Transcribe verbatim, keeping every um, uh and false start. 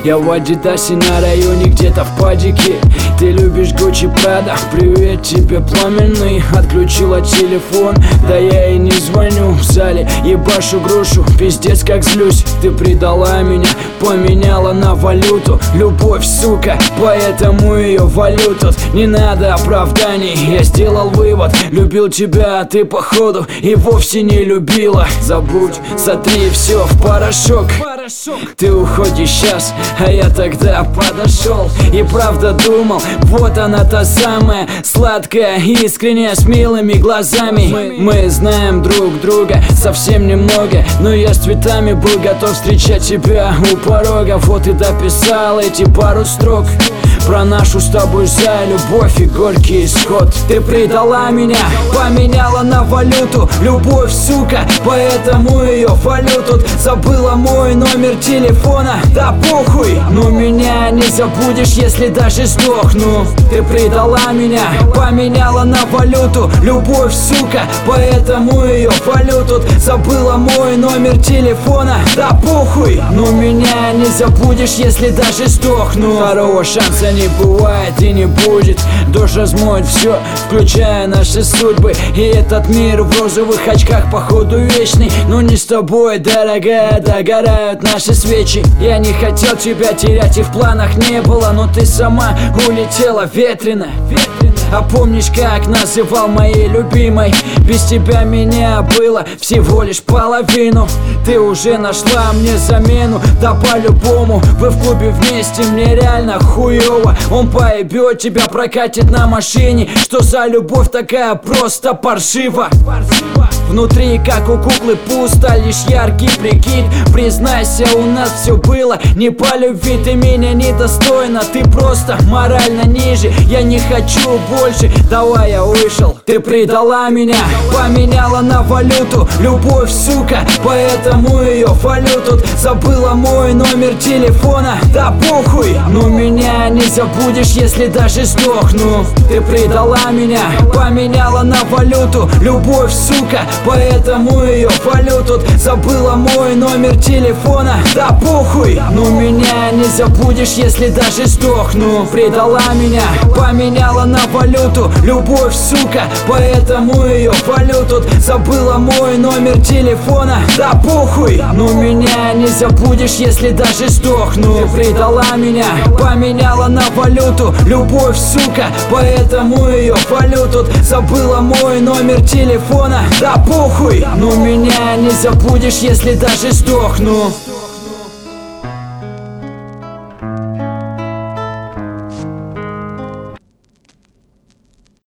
Я в Адидасе на районе, где-то в падике. Ты любишь Гуччи Прада, привет тебе пламенный. Отключила телефон, да я и не звоню. В зале ебашу грушу, пиздец как злюсь. Ты предала меня, поменяла на валюту. Любовь, сука, поэтому ее валю тут. Не надо оправданий, я сделал вывод. Любил тебя, а ты походу и вовсе не любила. Забудь, сотри все в порошок. Ты уходишь сейчас, а я тогда подошел и правда думал, вот она та самая сладкая, искренняя, с милыми глазами. Мы, мы знаем друг друга совсем немного, но я с цветами был готов встречать тебя у порога. Вот и дописал эти пару строк про нашу с тобой за любовь и горький исход. Ты предала меня, поменяла на валюту. Любовь, сука, поэтому ее валю тут. Забыла мой номер телефона, да похуй, но меня не забудешь, если даже сдохну. Ты предала меня, поменяла на валюту. Любовь, сука, поэтому ее валю тут. Забыла мой номер телефона, да похуй, но меня не забудешь, если даже сдохну. Второго шанса не бывает и не будет. Дождь размоет все, включая наши судьбы. И этот мир в розовых очках походу вечный. Но не с тобой, дорогая, догорают наши свечи. Я не хотел тебя терять и в планах не было, но ты сама улетела ветрено. А помнишь, как называл моей любимой? Без тебя меня было всего лишь половину. Ты уже нашла мне замену, да по-любому. Вы в клубе вместе, мне реально хуёво. Он поебет тебя, прокатит на машине. Что за любовь такая просто паршива? Внутри, как у куклы, пусто, лишь яркий прикид. Признайся, у нас все было не по любви. Ты меня недостойна, ты просто морально ниже. Я не хочу больше, давай я вышел. Ты предала меня, поменяла на валюту. Любовь, сука, поэтому ее валю тут. Забыла мой номер телефона, да похуй, но меня не забудешь, если даже сдохну. Ты предала меня, поменяла на валюту. Любовь, сука, поэтому ее валю тут. Забыла мой номер телефона, да похуй, но меня не забудешь, если даже сдохну. Предала меня, поменяла на валюту. Любовь, сука, поэтому ее валю тут. Забыла мой номер телефона, да похуй, но меня не забудешь, если даже сдохну. Ты предала меня, поменяла на валюту. Любовь, сука, поэтому ее валю тут. Забыла мой номер телефона, да похуй, но меня не забудешь, если даже сдохну.